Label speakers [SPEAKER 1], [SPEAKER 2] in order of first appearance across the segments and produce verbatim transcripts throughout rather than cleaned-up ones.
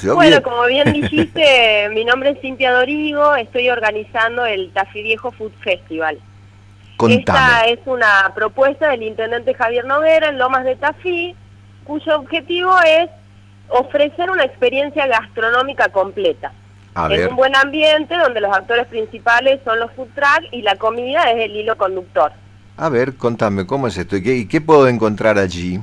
[SPEAKER 1] Yo
[SPEAKER 2] Bueno,
[SPEAKER 1] bien.
[SPEAKER 2] como bien dijiste, mi nombre es Cintia Dorigo, estoy organizando el Tafí Viejo Food Festival.
[SPEAKER 1] Contame.
[SPEAKER 2] Esta es una propuesta del intendente Javier Noguera en Lomas de Tafí, cuyo objetivo es ofrecer una experiencia gastronómica completa.
[SPEAKER 1] A
[SPEAKER 2] En
[SPEAKER 1] ver.
[SPEAKER 2] un buen ambiente donde los actores principales son los food truck y la comida es el hilo conductor.
[SPEAKER 1] A ver, contame, ¿cómo es esto? ¿Y qué, y qué puedo encontrar allí?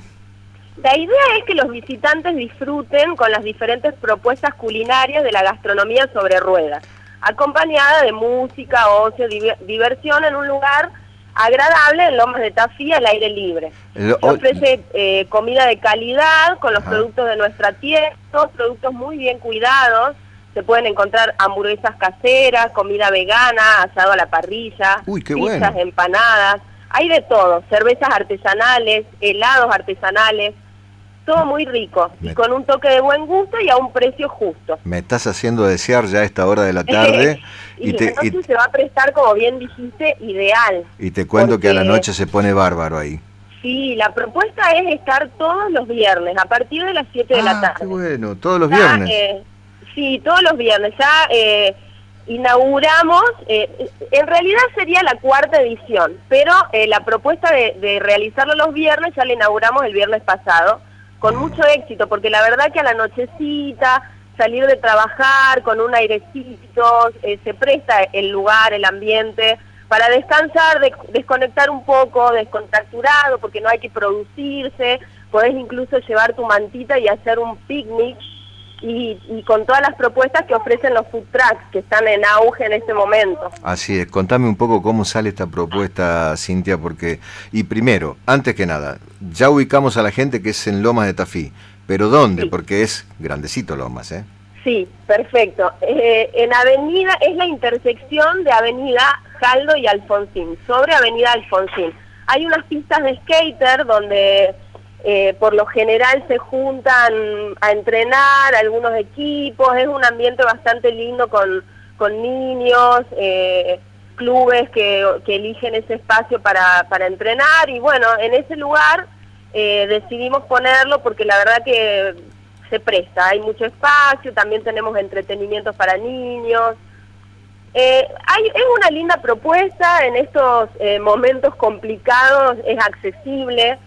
[SPEAKER 2] La idea es que los visitantes disfruten con las diferentes propuestas culinarias de la gastronomía sobre ruedas, acompañada de música, ocio, diver- diversión en un lugar agradable en Lomas de Tafí al aire libre.
[SPEAKER 1] El-
[SPEAKER 2] Se
[SPEAKER 1] o-
[SPEAKER 2] ofrece eh, comida de calidad con los
[SPEAKER 1] Ajá.
[SPEAKER 2] productos de nuestra tierra, todos productos muy bien cuidados. Se pueden encontrar hamburguesas caseras, comida vegana, asado a la parrilla,
[SPEAKER 1] Uy, qué
[SPEAKER 2] pizzas,
[SPEAKER 1] bueno.
[SPEAKER 2] empanadas, hay de todo, cervezas artesanales, helados artesanales, todo muy rico
[SPEAKER 1] Me-
[SPEAKER 2] y con un toque de buen gusto y a un precio justo.
[SPEAKER 1] Me estás haciendo desear ya a esta hora de la tarde
[SPEAKER 2] y
[SPEAKER 1] y
[SPEAKER 2] la
[SPEAKER 1] te,
[SPEAKER 2] noche
[SPEAKER 1] y,
[SPEAKER 2] se va a prestar, como bien dijiste, ideal.
[SPEAKER 1] y te cuento que a la
[SPEAKER 2] porque,
[SPEAKER 1] noche se pone bárbaro ahí.
[SPEAKER 2] Sí, la propuesta es estar todos los viernes, a partir de las siete de la
[SPEAKER 1] Ah,
[SPEAKER 2] tarde.
[SPEAKER 1] qué bueno, todos los
[SPEAKER 2] Ya,
[SPEAKER 1] viernes.
[SPEAKER 2] eh, sí, todos los viernes. Ya eh, inauguramos, eh, en realidad sería la cuarta edición, pero eh, la propuesta de, de realizarlo los viernes ya la inauguramos el viernes pasado, con mucho éxito, porque la verdad que a la nochecita, salir de trabajar con un airecito, eh, se presta el lugar, el ambiente, para descansar, de, desconectar un poco, descontracturado, porque no hay que producirse, podés incluso llevar tu mantita y hacer un picnic, y, y con todas las propuestas que ofrecen los food trucks, que están en auge en este momento.
[SPEAKER 1] Así es, contame un poco cómo sale esta propuesta, Cintia, porque, y primero, antes que nada, ya ubicamos a la gente que es en Lomas de Tafí, pero ¿dónde?
[SPEAKER 2] Sí.
[SPEAKER 1] Porque es grandecito Lomas, ¿eh?
[SPEAKER 2] Sí, perfecto. Eh, en Avenida, es la intersección de Avenida Jaldo y Alfonsín, sobre Avenida Alfonsín. Hay unas pistas de skater donde eh, por lo general se juntan a entrenar algunos equipos, es un ambiente bastante lindo con, con niños, eh, clubes que, que eligen ese espacio para, para entrenar, y bueno, en ese lugar eh, decidimos ponerlo porque la verdad que se presta, hay mucho espacio, también tenemos entretenimientos para niños. Eh, hay, es una linda propuesta, en estos eh, momentos complicados es accesible,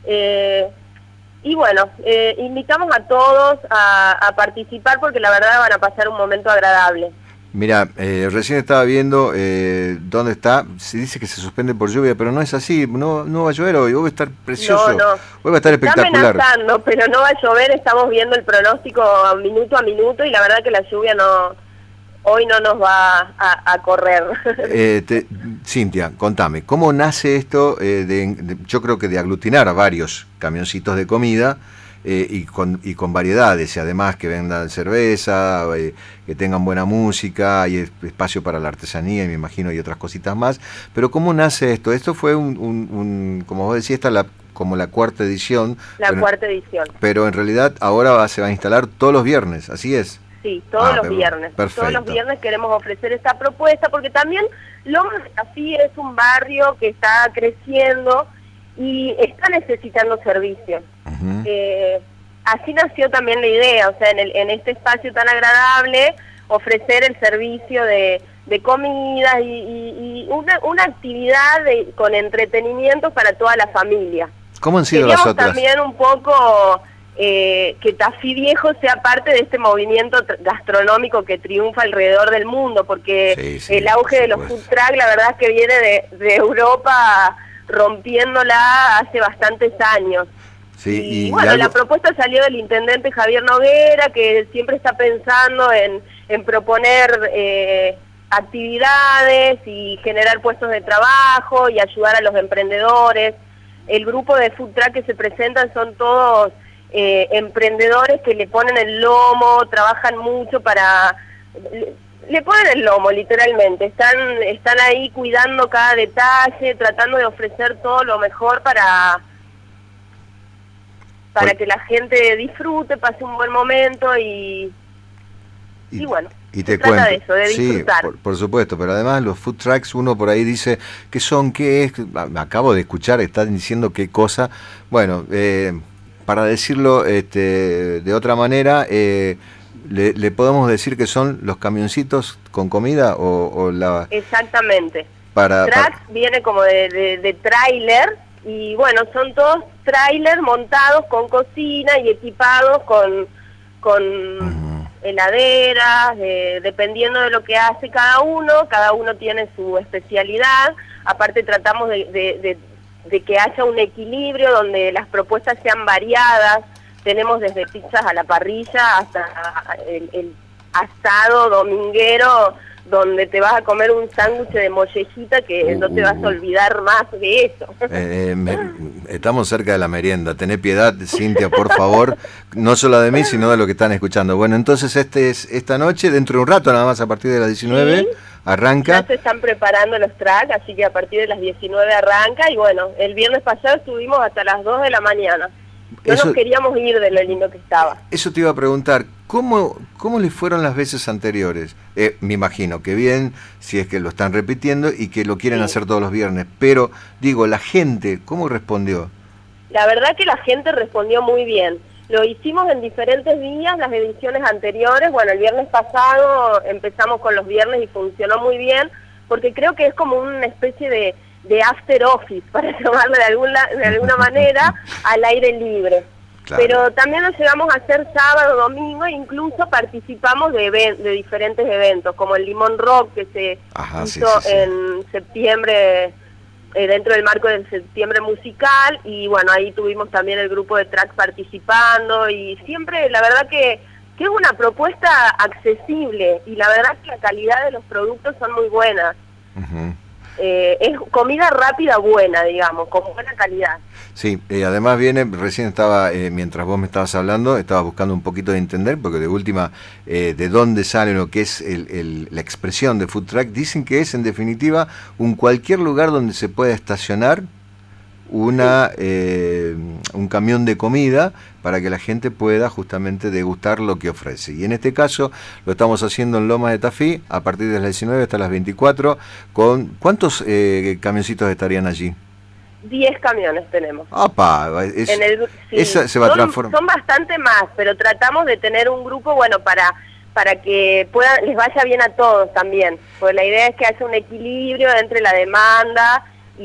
[SPEAKER 2] eh, y bueno, eh, invitamos a todos a, a participar porque la verdad van a pasar un momento agradable.
[SPEAKER 1] Mira, eh, recién estaba viendo eh, dónde está, se dice que se suspende por lluvia, pero no es así, no, no va a llover hoy, hoy va a estar precioso,
[SPEAKER 2] No, no.
[SPEAKER 1] hoy va a estar
[SPEAKER 2] Está
[SPEAKER 1] espectacular.
[SPEAKER 2] amenazando, pero no va a llover, estamos viendo el pronóstico minuto a minuto y la verdad que la lluvia no, hoy no nos va a, a correr.
[SPEAKER 1] Eh, te, Cintia, contame, ¿cómo nace esto eh, de, de, yo creo que de aglutinar a varios camioncitos de comida eh, y, con, y con variedades, y además que vendan cerveza, eh, que tengan buena música, hay espacio para la artesanía y me imagino y otras cositas más, pero ¿cómo nace esto? Esto fue un, un, un como vos decías, esta la, como la cuarta edición.
[SPEAKER 2] La
[SPEAKER 1] pero,
[SPEAKER 2] cuarta edición.
[SPEAKER 1] Pero en realidad ahora va, se va a instalar todos los viernes, ¿así es?
[SPEAKER 2] Sí, todos
[SPEAKER 1] Ah,
[SPEAKER 2] los viernes.
[SPEAKER 1] perfecto.
[SPEAKER 2] Todos los viernes queremos ofrecer esta propuesta porque también Lomas de Tafí es un barrio que está creciendo y está necesitando servicios.
[SPEAKER 1] Uh-huh.
[SPEAKER 2] Eh, así nació también la idea, o sea, en, el, en este espacio tan agradable, ofrecer el servicio de, de comida y, y, y una, una actividad de, con entretenimiento para toda la familia.
[SPEAKER 1] ¿Cómo han sido
[SPEAKER 2] Queríamos
[SPEAKER 1] las otras?
[SPEAKER 2] también un poco eh, que Tafí Viejo sea parte de este movimiento gastronómico que triunfa alrededor del mundo, porque
[SPEAKER 1] sí, sí,
[SPEAKER 2] el auge de los food truck, la verdad es que viene de, de Europa rompiéndola hace bastantes años.
[SPEAKER 1] Sí,
[SPEAKER 2] y,
[SPEAKER 1] y
[SPEAKER 2] bueno,
[SPEAKER 1] algo...
[SPEAKER 2] la propuesta salió del intendente Javier Noguera, que siempre está pensando en, en proponer eh, actividades y generar puestos de trabajo y ayudar a los emprendedores. El grupo de food truck que se presentan son todos eh, emprendedores que le ponen el lomo, trabajan mucho para... Le, le ponen el lomo, literalmente. Están, están ahí cuidando cada detalle, tratando de ofrecer todo lo mejor para... para que la gente disfrute, pase un buen momento y, y, y bueno,
[SPEAKER 1] y te
[SPEAKER 2] se trata
[SPEAKER 1] cuento.
[SPEAKER 2] de eso, de disfrutar.
[SPEAKER 1] Sí, por, por supuesto, pero además los food trucks, uno por ahí dice, ¿qué son? ¿Qué es? Acabo de escuchar, están diciendo qué cosa. Bueno, eh, para decirlo este, de otra manera, eh, ¿Le, le podemos decir que son los camioncitos con comida o, o la...?
[SPEAKER 2] Exactamente.
[SPEAKER 1] Para,
[SPEAKER 2] Trax
[SPEAKER 1] para...
[SPEAKER 2] viene como de, de, de tráiler, y bueno, son todos tráiler montados con cocina y equipados con, con uh-huh. heladeras, eh, dependiendo de lo que hace cada uno, cada uno tiene su especialidad. Aparte tratamos de, de, de, de que haya un equilibrio donde las propuestas sean variadas. Tenemos desde pizzas a la parrilla hasta el, el asado dominguero, donde te vas a comer un sándwich de mollejita que uh, no te vas a olvidar más de eso.
[SPEAKER 1] Eh, eh, me, estamos cerca de la merienda. Tené piedad, Cintia, por favor, no solo de mí, sino de lo que están escuchando. Bueno, entonces este es esta noche, dentro de un rato, nada más a partir de las diecinueve, sí, arranca.
[SPEAKER 2] Ya se están preparando los tracks, así que a partir de las diecinueve arranca, y bueno, el viernes pasado estuvimos hasta las dos de la mañana. No eso, nos queríamos ir de lo lindo que estaba.
[SPEAKER 1] Eso te iba a preguntar, ¿cómo, cómo les fueron las veces anteriores? Eh, me imagino que bien, si es que lo están repitiendo y que lo quieren sí. hacer todos los viernes, pero digo, la gente, ¿cómo respondió?
[SPEAKER 2] La verdad que la gente respondió muy bien. Lo hicimos en diferentes días, las ediciones anteriores. Bueno, el viernes pasado empezamos con los viernes y funcionó muy bien, porque creo que es como una especie de... de after office, para llamarlo de alguna, de alguna manera, al aire libre. Claro. Pero también nos llegamos a hacer sábado, domingo, e incluso participamos de, de diferentes eventos, como el Limón Rock, que se Ajá, hizo sí, sí, sí. en septiembre, eh, dentro del marco del septiembre musical, y bueno, ahí tuvimos también el grupo de Trax participando, y siempre, la verdad que, que es una propuesta accesible, y la verdad que la calidad de los productos son muy buenas. Uh-huh. Eh, es comida rápida buena, digamos, con buena calidad.
[SPEAKER 1] Sí, eh, además viene, recién estaba, eh, mientras vos me estabas hablando, estaba buscando un poquito de entender, porque de última, eh, de dónde sale lo que es el, el, la expresión de food truck. Dicen que es, en definitiva, un cualquier lugar donde se pueda estacionar una sí. eh, un camión de comida para que la gente pueda justamente degustar lo que ofrece. Y en este caso lo estamos haciendo en Lomas de Tafí a partir de las diecinueve hasta las veinticuatro. Con ¿cuántos eh, camioncitos estarían allí?
[SPEAKER 2] diez camiones tenemos.
[SPEAKER 1] ¡Opa! Es,
[SPEAKER 2] en el, sí,
[SPEAKER 1] esa se va
[SPEAKER 2] son,
[SPEAKER 1] a transformar.
[SPEAKER 2] Son bastante más, pero tratamos de tener un grupo, bueno, para para que puedan, les vaya bien a todos también. Pues la idea es que haya un equilibrio entre la demanda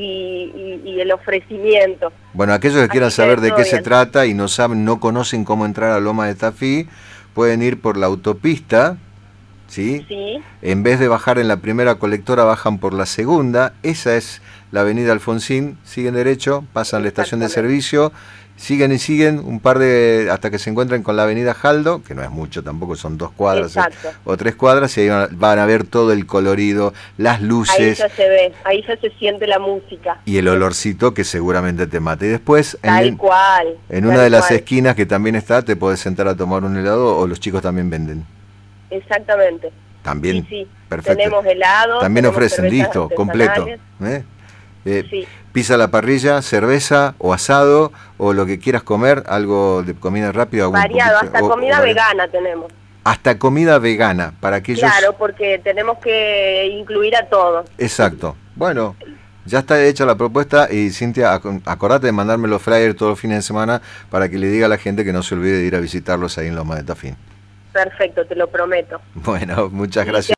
[SPEAKER 2] Y, y, y el ofrecimiento.
[SPEAKER 1] Bueno, aquellos que quieran saber de qué bien. se trata y no saben, no conocen cómo entrar a Loma de Tafí, pueden ir por la autopista, ¿sí?
[SPEAKER 2] Sí.
[SPEAKER 1] En vez de bajar en la primera colectora, bajan por la segunda. Esa es la avenida Alfonsín, siguen derecho, pasan la estación de servicio, siguen y siguen un par de, hasta que se encuentren con la avenida Jaldo, que no es mucho tampoco, son dos cuadras eh, o tres cuadras, y ahí van, van a ver todo el colorido, las luces.
[SPEAKER 2] Ahí ya se ve, ahí ya se siente la música.
[SPEAKER 1] Y el olorcito que seguramente te mate. Y después,
[SPEAKER 2] tal
[SPEAKER 1] en,
[SPEAKER 2] cual,
[SPEAKER 1] en
[SPEAKER 2] tal
[SPEAKER 1] una de las
[SPEAKER 2] cual.
[SPEAKER 1] esquinas que también está, te podés sentar a tomar un helado, o los chicos también venden.
[SPEAKER 2] Exactamente.
[SPEAKER 1] También,
[SPEAKER 2] sí, sí.
[SPEAKER 1] Perfecto.
[SPEAKER 2] Tenemos helado.
[SPEAKER 1] También ofrecen, listo, completo. ¿Eh? Eh, sí. Pizza a la parrilla, cerveza o asado o lo que quieras comer, algo de comida rápida.
[SPEAKER 2] Variado, poquito, hasta o, comida o vegana tenemos.
[SPEAKER 1] Hasta comida vegana, para aquellos...
[SPEAKER 2] Claro, porque tenemos que incluir a todos.
[SPEAKER 1] Exacto. Bueno, ya está hecha la propuesta y Cintia, acordate de mandarme los flyers todos los fines de semana para que le diga a la gente que no se olvide de ir a visitarlos ahí en Lomas de Tafí.
[SPEAKER 2] Perfecto, te lo prometo.
[SPEAKER 1] Bueno, muchas gracias.